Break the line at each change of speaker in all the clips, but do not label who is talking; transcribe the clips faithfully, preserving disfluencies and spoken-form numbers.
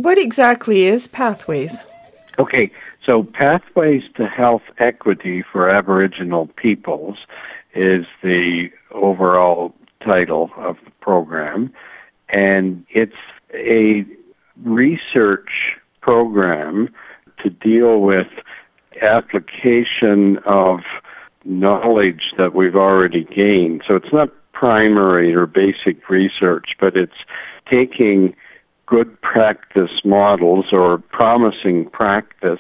what exactly is Pathways?
Okay, so Pathways to Health Equity for Aboriginal Peoples is the overall title of the program, and it's a research program to deal with application of knowledge that we've already gained. So it's not primary or basic research, but it's taking good practice models or promising practice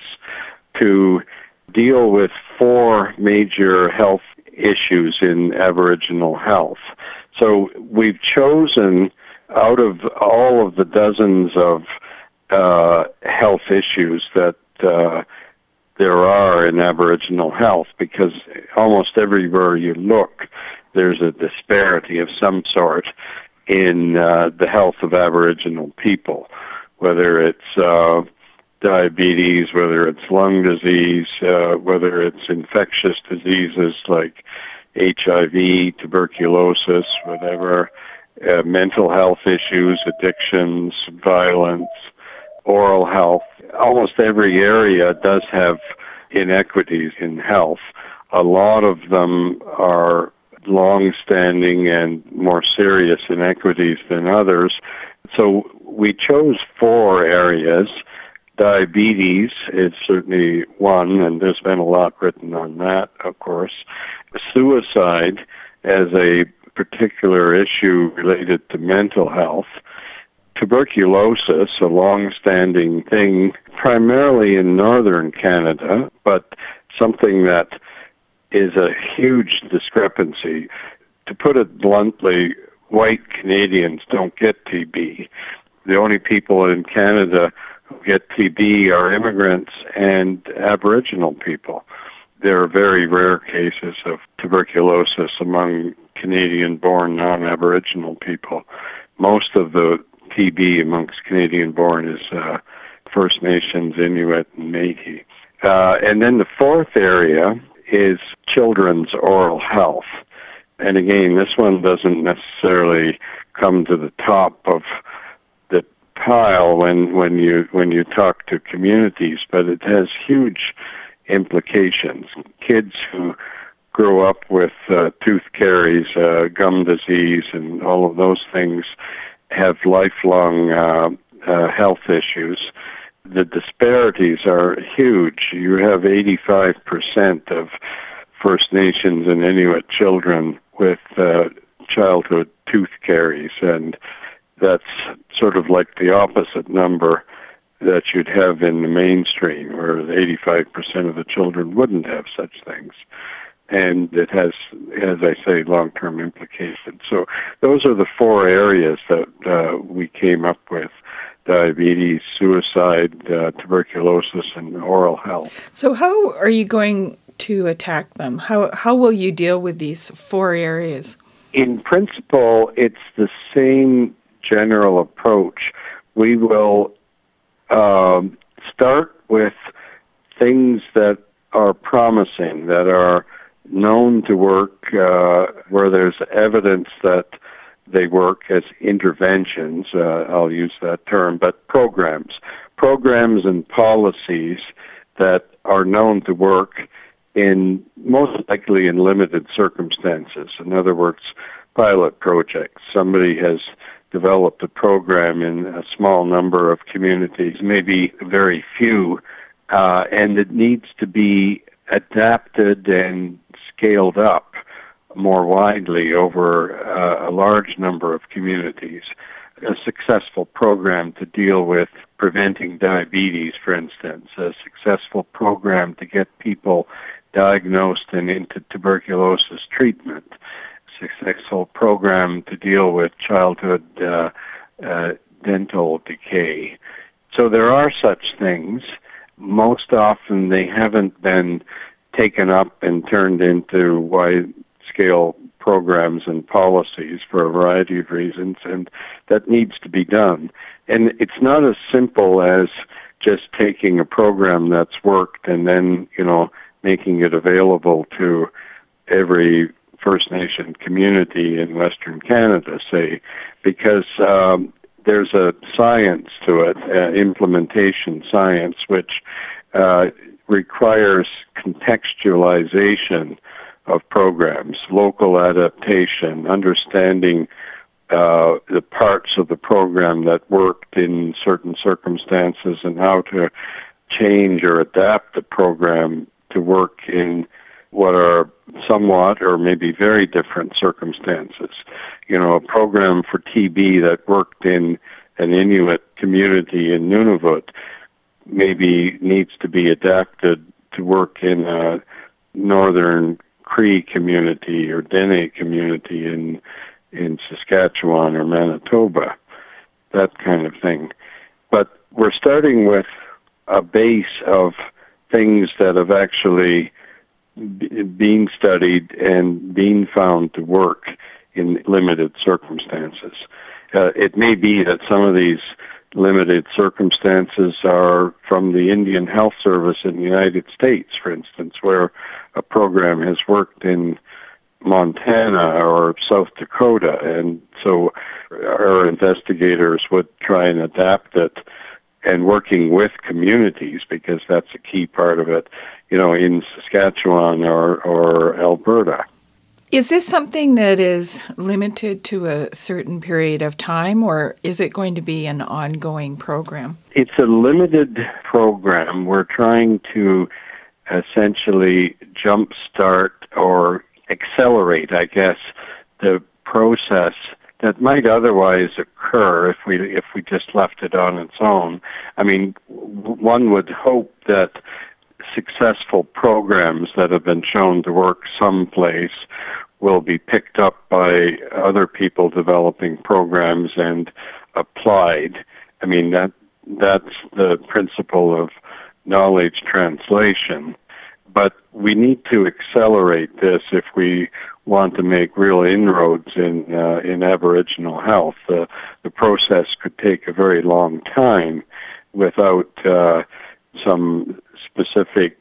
to deal with four major health issues in Aboriginal health. So we've chosen out of all of the dozens of uh, health issues that uh, there are in Aboriginal health, because almost everywhere you look, there's a disparity of some sort in uh, the health of Aboriginal people, whether it's uh, diabetes, whether it's lung disease, uh, whether it's infectious diseases like H I V, tuberculosis, whatever, uh, mental health issues, addictions, violence, oral health. Almost every area does have inequities in health. A lot of them are long-standing and more serious inequities than others. So we chose four areas. Diabetes is certainly one, and there's been a lot written on that, of course. Suicide as a particular issue related to mental health. Tuberculosis, a long-standing thing, primarily in northern Canada, but something that is a huge discrepancy. To put it bluntly, white Canadians don't get T B. The only people in Canada who get T B are immigrants and Aboriginal people. There are very rare cases of tuberculosis among Canadian-born non-Aboriginal people. Most of the T B amongst Canadian-born is uh, First Nations, Inuit, and Métis. Uh, and then the fourth area is children's oral health. And again, this one doesn't necessarily come to the top of the pile when, when you when you talk to communities, but it has huge implications. Kids who grow up with uh, tooth caries, uh, gum disease, and all of those things have lifelong uh, uh, health issues. The disparities are huge. You have eighty-five percent of First Nations and Inuit children with uh, childhood tooth caries, and that's sort of like the opposite number that you'd have in the mainstream, where eighty-five percent of the children wouldn't have such things. And it has, as I say, long-term implications. So those are the four areas that uh, we came up with: diabetes, suicide, uh, tuberculosis, and oral health.
So how are you going to attack them? How how will you deal with these four areas?
In principle, it's the same general approach. We will um, start with things that are promising, that are known to work, uh, where there's evidence that they work as interventions, uh, I'll use that term, but programs. Programs and policies that are known to work in, most likely in limited circumstances. In other words, pilot projects. Somebody has developed a program in a small number of communities, maybe very few, uh, and it needs to be adapted and scaled up more widely over uh, a large number of communities. A successful program to deal with preventing diabetes, for instance, a successful program to get people diagnosed and into tuberculosis treatment, a successful program to deal with childhood uh, uh, dental decay. So there are such things. Most often they haven't been taken up and turned into wide-scale programs and policies for a variety of reasons, and that needs to be done. And it's not as simple as just taking a program that's worked and then, you know, making it available to every First Nation community in Western Canada, say, because um, there's a science to it, uh, implementation science, which uh, requires contextualization of programs, local adaptation, understanding uh, the parts of the program that worked in certain circumstances and how to change or adapt the program to work in what are somewhat or maybe very different circumstances. You know, a program for T B that worked in an Inuit community in Nunavut maybe needs to be adapted to work in a northern Cree community or Dene community in in Saskatchewan or Manitoba, that kind of thing. But we're starting with a base of things that have actually b- been studied and been found to work in limited circumstances. Uh, it may be that some of these limited circumstances are from the Indian Health Service in the United States, for instance, where a program has worked in Montana or South Dakota, and so our investigators would try and adapt it, and working with communities, because that's a key part of it, you know, in Saskatchewan or, or Alberta.
Is this something that is limited to a certain period of time, or is it going to be an ongoing program?
It's a limited program. We're trying to essentially jumpstart or accelerate, I guess, the process that might otherwise occur if we if we just left it on its own. I mean, one would hope that successful programs that have been shown to work someplace will be picked up by other people developing programs and applied. I mean, that that's the principle of knowledge translation. But we need to accelerate this if we want to make real inroads in uh, in Aboriginal health. Uh, the process could take a very long time without uh, some specific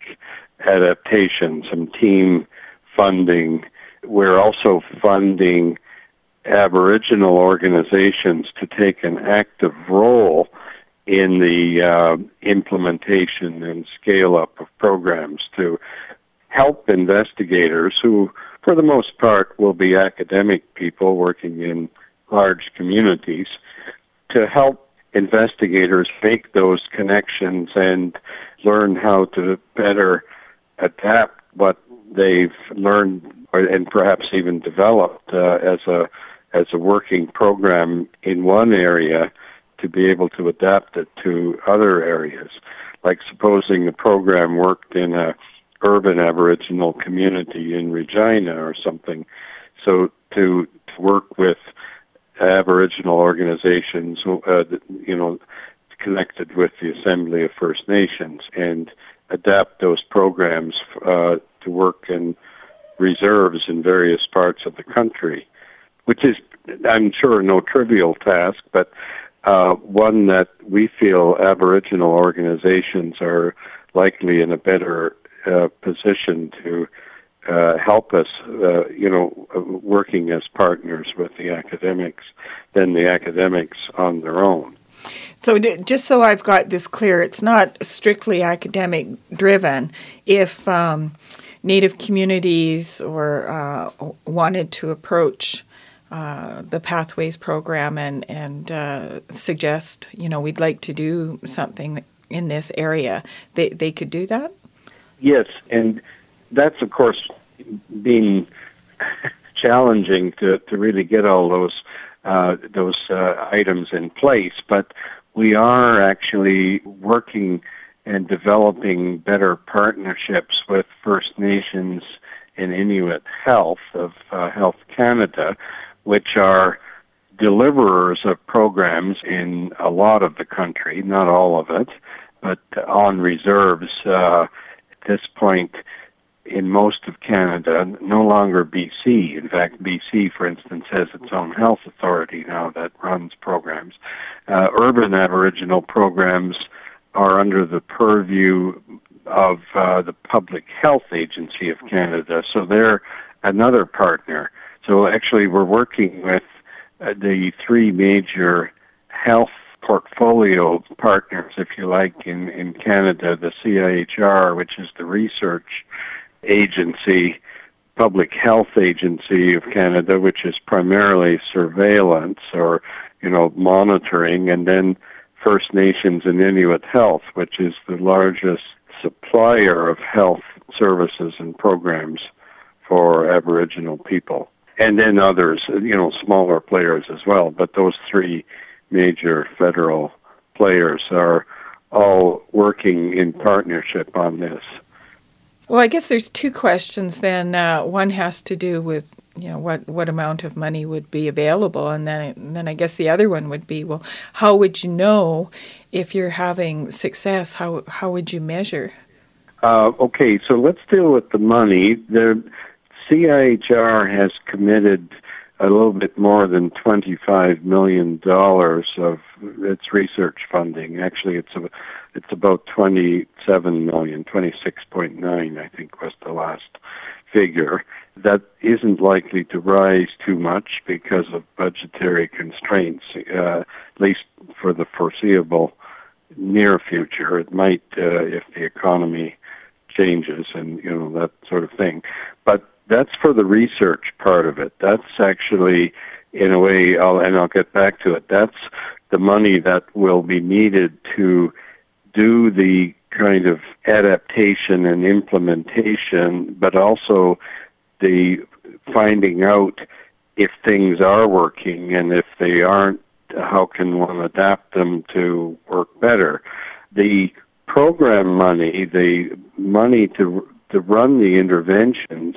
adaptation, some team funding. We're also funding Aboriginal organizations to take an active role in the uh, implementation and scale-up of programs to help investigators who, for the most part, will be academic people working in large communities, to help investigators make those connections and learn how to better adapt what they've learned or, and perhaps even developed uh, as a as a working program in one area, to be able to adapt it to other areas. Like supposing the program worked in a urban Aboriginal community in Regina or something. So to, to work with Aboriginal organizations, uh, you know, connected with the Assembly of First Nations, and adapt those programs uh, to work in reserves in various parts of the country, which is, I'm sure, no trivial task, but uh, one that we feel Aboriginal organizations are likely in a better uh, position to uh, help us, uh, you know, working as partners with the academics than the academics on their own.
So d- just so I've got this clear, it's not strictly academic driven. If um, Native communities or uh, wanted to approach uh, the Pathways program and, and uh, suggest, you know, we'd like to do something in this area, they, they could do that?
Yes, and that's, of course, been challenging to, to really get all those uh, those uh, items in place, but we are actually working and developing better partnerships with First Nations and Inuit Health of uh, Health Canada, which are deliverers of programs in a lot of the country, not all of it, but on reserves uh, at this point in most of Canada, no longer B C. In fact, B C, for instance, has its own health authority now that runs programs. Uh, urban Aboriginal programs are under the purview of uh, the Public Health Agency of Canada, so they're another partner. So actually we're working with uh, the three major health portfolio partners, if you like, in, in Canada, the C I H R, which is the research agency, public health agency of Canada, which is primarily surveillance or, you know, monitoring, and then First Nations and Inuit Health, which is the largest supplier of health services and programs for Aboriginal people. And then others, you know, smaller players as well. But those three major federal players are all working in partnership on this.
Well, I guess there's two questions then. Uh, one has to do with, you know, what, what amount of money would be available, and then and then I guess the other one would be, well, how would you know if you're having success? How how would you measure?
Uh, okay, so let's deal with the money. The C I H R has committed a little bit more than twenty-five million dollars of its research funding. Actually, it's a, it's about twenty-seven million dollars, twenty-six point nine, I think was the last figure. That isn't likely to rise too much because of budgetary constraints, uh, at least for the foreseeable near future. It might uh, if the economy changes and, you know, that sort of thing. But that's for the research part of it. That's actually, in a way, I'll, and I'll get back to it, that's the money that will be needed to do the kind of adaptation and implementation, but also the finding out if things are working, and if they aren't, how can one adapt them to work better. The program money, the money to to run the interventions,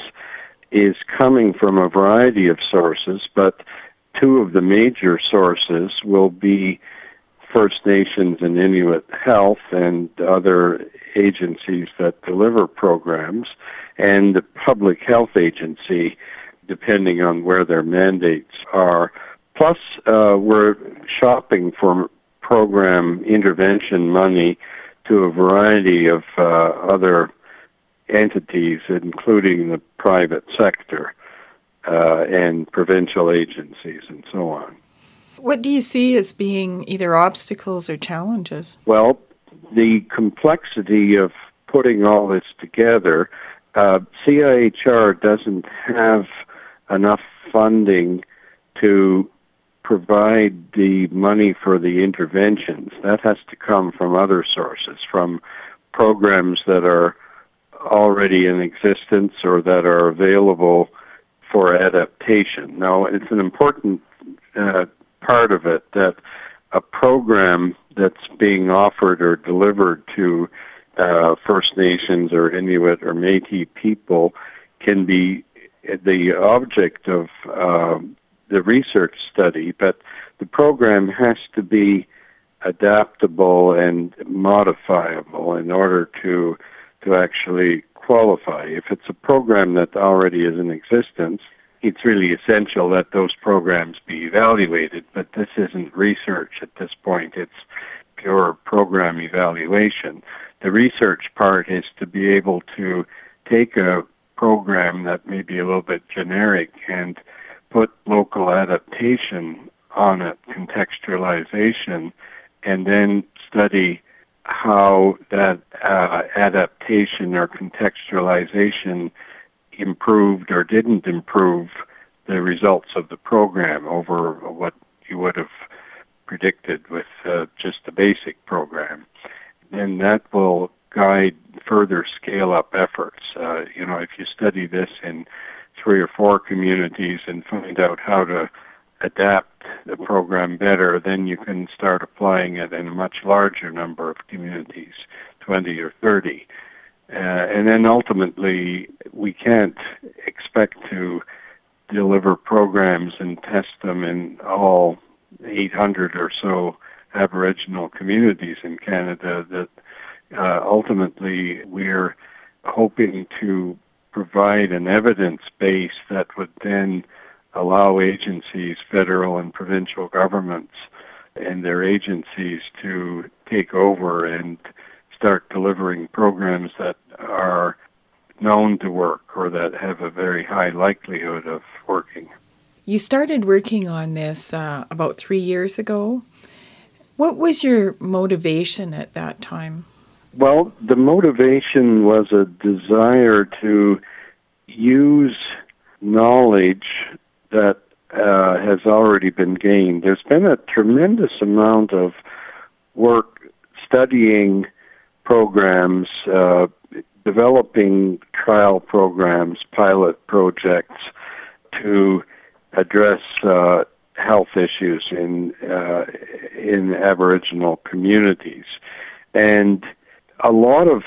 is coming from a variety of sources, but two of the major sources will be First Nations and Inuit Health and other agencies that deliver programs, and the Public Health Agency, depending on where their mandates are. Plus, uh, we're shopping for program intervention money to a variety of uh, other entities, including the private sector uh, and provincial agencies and so on.
What do you see as being either obstacles or challenges?
Well, the complexity of putting all this together, uh, C I H R doesn't have enough funding to provide the money for the interventions. That has to come from other sources, from programs that are already in existence or that are available for adaptation. Now, it's an important uh, part of it that a program that's being offered or delivered to uh, First Nations or Inuit or Métis people can be the object of uh, the research study, but the program has to be adaptable and modifiable in order to to actually qualify. If it's a program that already is in existence, it's really essential that those programs be evaluated, but this isn't research at this point. It's pure program evaluation. The research part is to be able to take a program that may be a little bit generic and put local adaptation on it, contextualization, and then study how that uh, adaptation or contextualization improved or didn't improve the results of the program over what you would have predicted with uh, just a basic program. And that will guide further scale-up efforts. Uh, you know, if you study this in three or four communities and find out how to adapt the program better, then you can start applying it in a much larger number of communities, twenty or thirty. Uh, and then ultimately, we can't expect to deliver programs and test them in all eight hundred or so Aboriginal communities in Canada. That uh, ultimately we're hoping to provide an evidence base that would then allow agencies, federal and provincial governments, and their agencies to take over and start delivering programs that are known to work or that have a very high likelihood of working.
You started working on this uh, about three years ago, What was your motivation at that time?
Well, the motivation was a desire to use knowledge that uh, has already been gained. There's been a tremendous amount of work studying programs, uh, developing trial programs, pilot projects to address uh, health issues in uh, in Aboriginal communities. And a lot of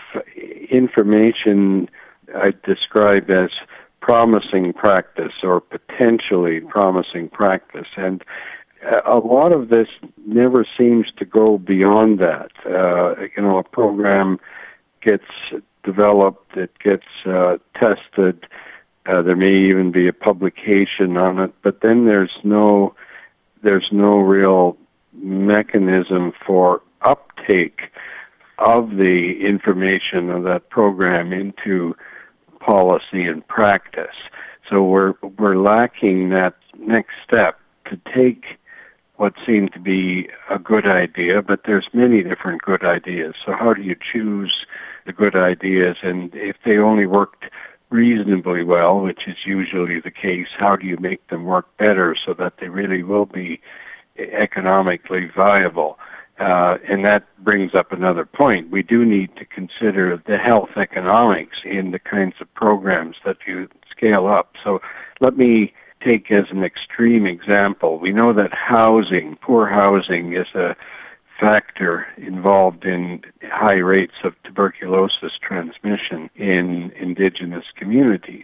information I describe as promising practice or potentially promising practice. And a lot of this never seems to go beyond that. Uh, you know, a program gets developed, it gets uh, tested, uh, there may even be a publication on it, but then there's no there's no real mechanism for uptake of the information of that program into policy and practice. So we're we're lacking that next step to take what seemed to be a good idea, but there's many different good ideas. So how do you choose the good ideas? And if they only worked reasonably well, which is usually the case, how do you make them work better so that they really will be economically viable? Uh, and that brings up another point. We do need to consider the health economics in the kinds of programs that you scale up. So let me take as an extreme example. We know that housing, poor housing, is a factor involved in high rates of tuberculosis transmission in Indigenous communities.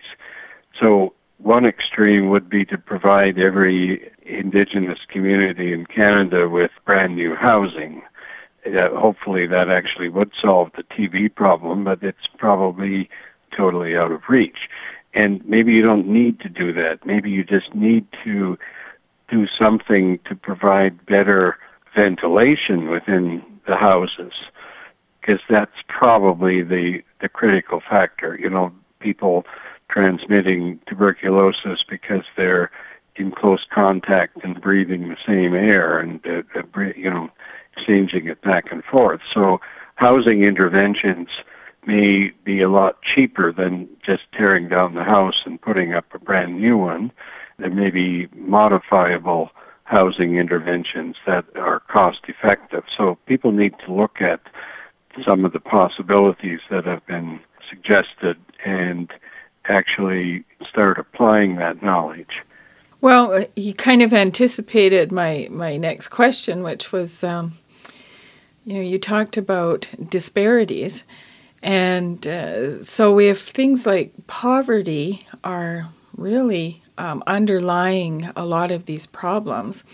So one extreme would be to provide every Indigenous community in Canada with brand new housing. Uh, hopefully that actually would solve the T B problem, but it's probably totally out of reach. And maybe you don't need to do that. Maybe you just need to do something to provide better ventilation within the houses, because that's probably the, the critical factor. You know, people transmitting tuberculosis because they're in close contact and breathing the same air and, uh, you know, exchanging it back and forth. So housing interventions may be a lot cheaper than just tearing down the house and putting up a brand new one. There may be modifiable housing interventions that are cost effective. So people need to look at some of the possibilities that have been suggested and actually start applying that knowledge.
Well, you kind of anticipated my, my next question, which was, um, you know, you talked about disparities. And uh, so if things like poverty are really um, underlying a lot of these problems,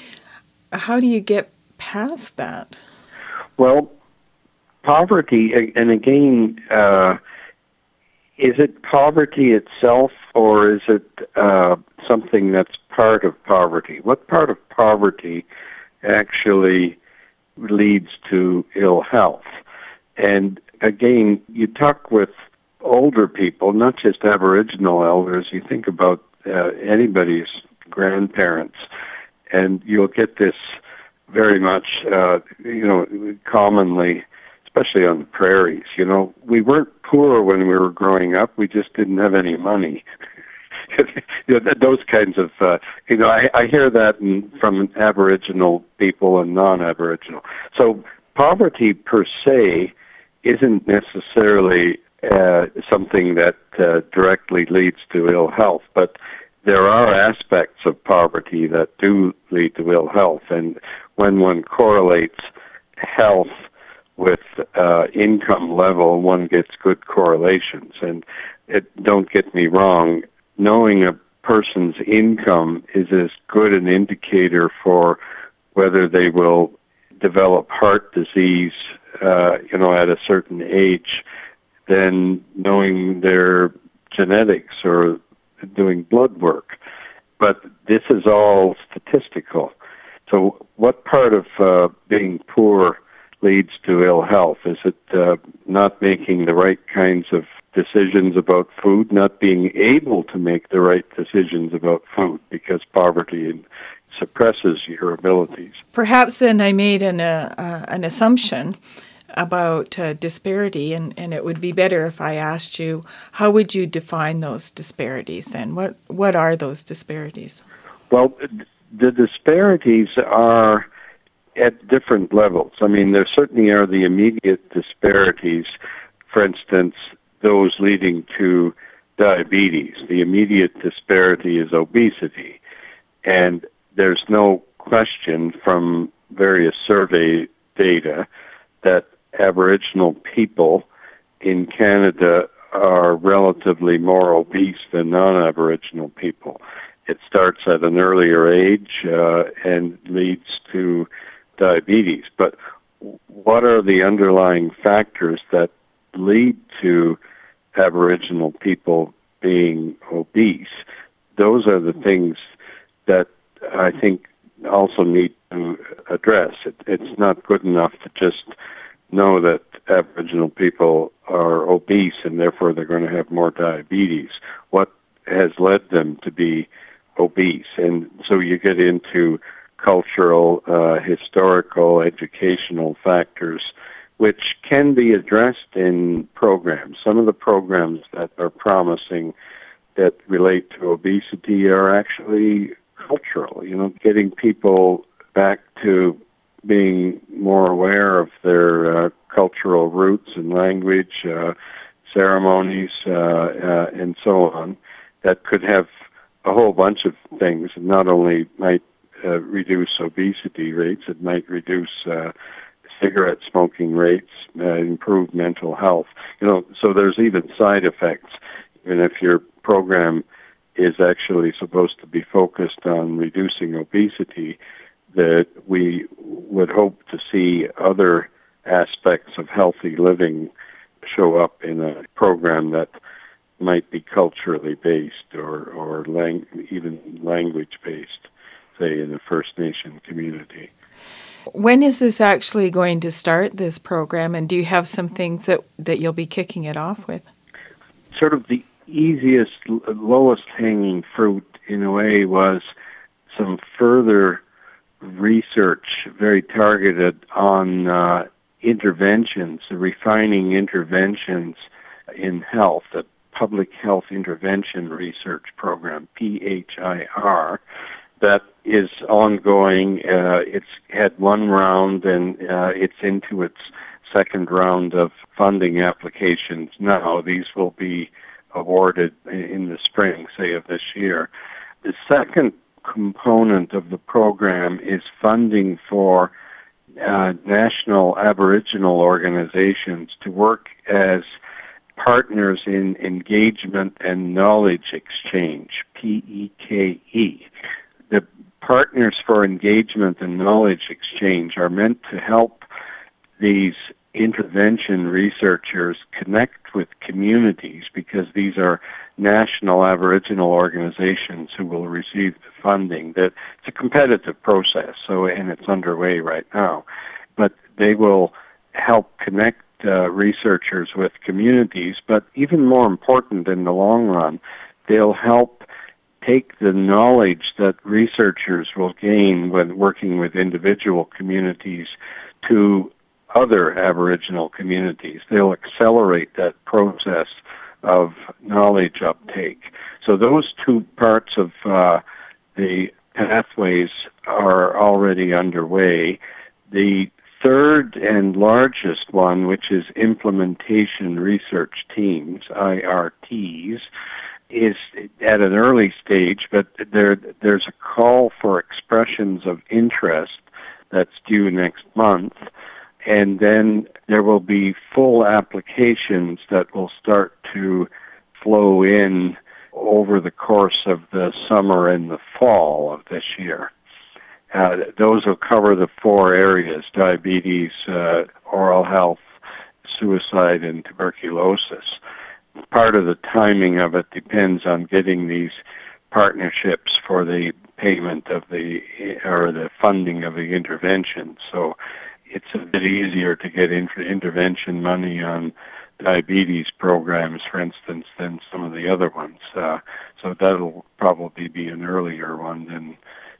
how do you get past that?
Well, poverty, and again, uh, is it poverty itself, or is it uh, something that's part of poverty? What part of poverty actually leads to ill health? And again, you talk with older people, not just Aboriginal elders. You think about uh, anybody's grandparents, and you'll get this very much, uh, you know, commonly, especially on the prairies. You know, we weren't poor when we were growing up. We just didn't have any money. You know, those kinds of, uh, you know, I, I hear that in, from Aboriginal people and non-Aboriginal. So poverty per se isn't necessarily uh, something that uh, directly leads to ill health, but there are aspects of poverty that do lead to ill health, and when one correlates health with uh, income level, one gets good correlations. And it, don't get me wrong, knowing a person's income is as good an indicator for whether they will develop heart disease, uh, you know, at a certain age, than knowing their genetics or doing blood work. But this is all statistical. So what part of uh, being poor leads to ill health? Is it uh, not making the right kinds of decisions about food, not being able to make the right decisions about food, because poverty suppresses your abilities.
Perhaps then I made an, uh, uh, an assumption about uh, disparity, and, and it would be better if I asked you, how would you define those disparities then? What, what are those disparities?
Well, the disparities are at different levels. I mean, there certainly are the immediate disparities, for instance, those leading to diabetes. The immediate disparity is obesity. And there's no question from various survey data that Aboriginal people in Canada are relatively more obese than non-Aboriginal people. It starts at an earlier age uh, and leads to diabetes. But what are the underlying factors that lead to Aboriginal people being obese? Those are the things that I think also need to address. It, it's not good enough to just know that Aboriginal people are obese and therefore they're going to have more diabetes. What has led them to be obese? And so you get into cultural, uh, historical, educational factors which can be addressed in programs. Some of the programs that are promising that relate to obesity are actually cultural, you know, getting people back to being more aware of their uh, cultural roots and language, uh, ceremonies, uh, uh, and so on, that could have a whole bunch of things. It not only might uh, reduce obesity rates, it might reduce uh, cigarette smoking rates, uh, improve mental health. You know, so there's even side effects. Even if your program is actually supposed to be focused on reducing obesity, that we would hope to see other aspects of healthy living show up in a program that might be culturally based or, or lang- even language-based, say in a First Nation community.
When is this actually going to start, this program, and do you have some things that, that you'll be kicking it off with?
Sort of the easiest, lowest hanging fruit, in a way, was some further research, very targeted on uh, interventions, refining interventions in health, a Public Health Intervention Research Program, P H I R, that is ongoing. Uh, it's had one round, and uh, it's into its second round of funding applications now. These will be awarded in the spring, say, of this year. The second component of the program is funding for uh, national Aboriginal organizations to work as partners in engagement and knowledge exchange, P E K E. The Partners for Engagement and Knowledge Exchange are meant to help these intervention researchers connect with communities, because these are national Aboriginal organizations who will receive the funding. That it's a competitive process, so and it's underway right now. But they will help connect uh, researchers with communities, but even more important in the long run, they'll help take the knowledge that researchers will gain when working with individual communities to other Aboriginal communities. They'll accelerate that process of knowledge uptake. So those two parts of uh, the pathways are already underway. The third and largest one, which is Implementation Research Teams, I R Ts, is at an early stage, but there there's a call for expressions of interest that's due next month. And then there will be full applications that will start to flow in over the course of the summer and the fall of this year. Uh, those will cover the four areas: diabetes, uh, oral health, suicide, and tuberculosis. Part of the timing of it depends on getting these partnerships for the payment of the, or the funding of the intervention. So it's a bit easier to get inter- intervention money on diabetes programs, for instance, than some of the other ones. Uh, so that'll probably be an earlier one than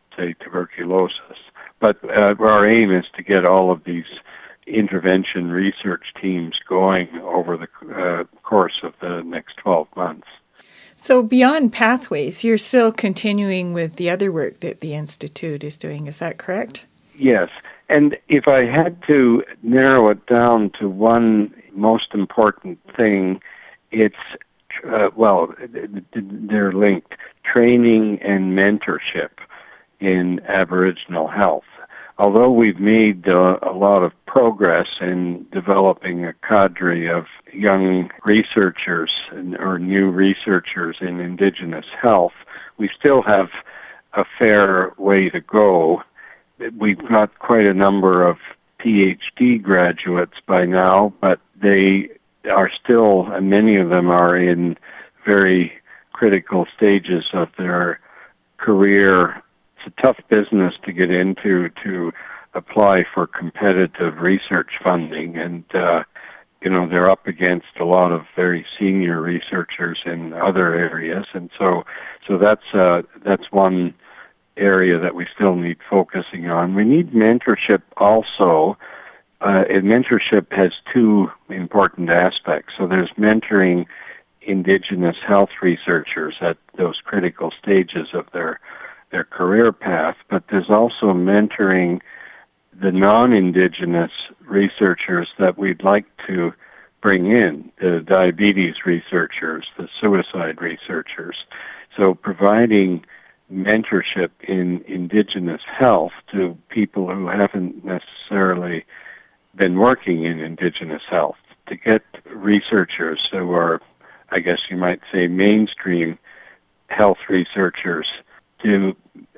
say, tuberculosis. But uh, our aim is to get all of these intervention research teams going over the uh, course of the next twelve months.
So beyond pathways, you're still continuing with the other work that the Institute is doing. Is that correct?
Yes. And if I had to narrow it down to one most important thing, it's, uh, well, they're linked, training and mentorship in Aboriginal health. Although we've made uh, a lot of progress in developing a cadre of young researchers and, or new researchers in Indigenous health, we still have a fair way to go. We've got quite a number of P H D graduates by now, but they are still, and many of them are in very critical stages of their career. It's a tough business to get into, to apply for competitive research funding, and uh, you know they're up against a lot of very senior researchers in other areas, and so so that's uh, that's one area that we still need focusing on. We need mentorship also. Uh, and mentorship has two important aspects. So there's mentoring Indigenous health researchers at those critical stages of their their career path, but there's also mentoring the non-Indigenous researchers that we'd like to bring in, the diabetes researchers, the suicide researchers. So providing mentorship in Indigenous health to people who haven't necessarily been working in Indigenous health, to get researchers who are, I guess you might say, mainstream health researchers, to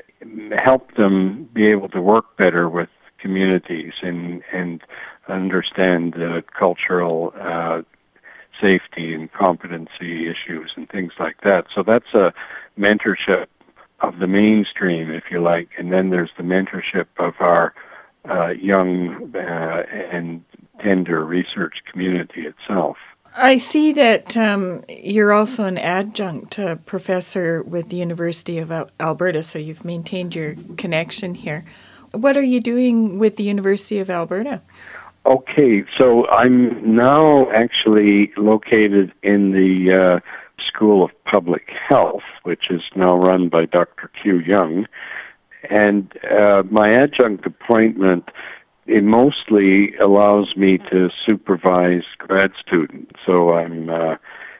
help them be able to work better with communities and and understand the cultural uh, safety and competency issues and things like that. So that's a mentorship of the mainstream, if you like, and then there's the mentorship of our uh, young uh, and tender research community itself.
I see that um, you're also an adjunct uh, professor with the University of Al- Alberta, so you've maintained your connection here. What are you doing with the University of Alberta?
Okay, so I'm now actually located in the uh, School of Public Health, which is now run by Doctor Q Young, and uh, my adjunct appointment, it mostly allows me to supervise grad students. So I'm uh,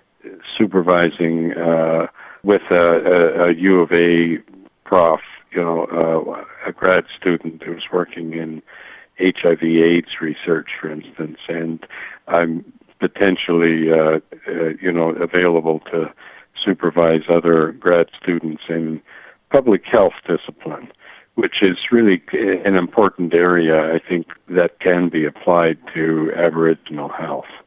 supervising uh, with a, a, a U of A prof, you know, uh, a grad student who's working in H I V AIDS research, for instance, and I'm potentially, uh, uh, you know, available to supervise other grad students in public health discipline, which is really an important area, I think, that can be applied to Aboriginal health.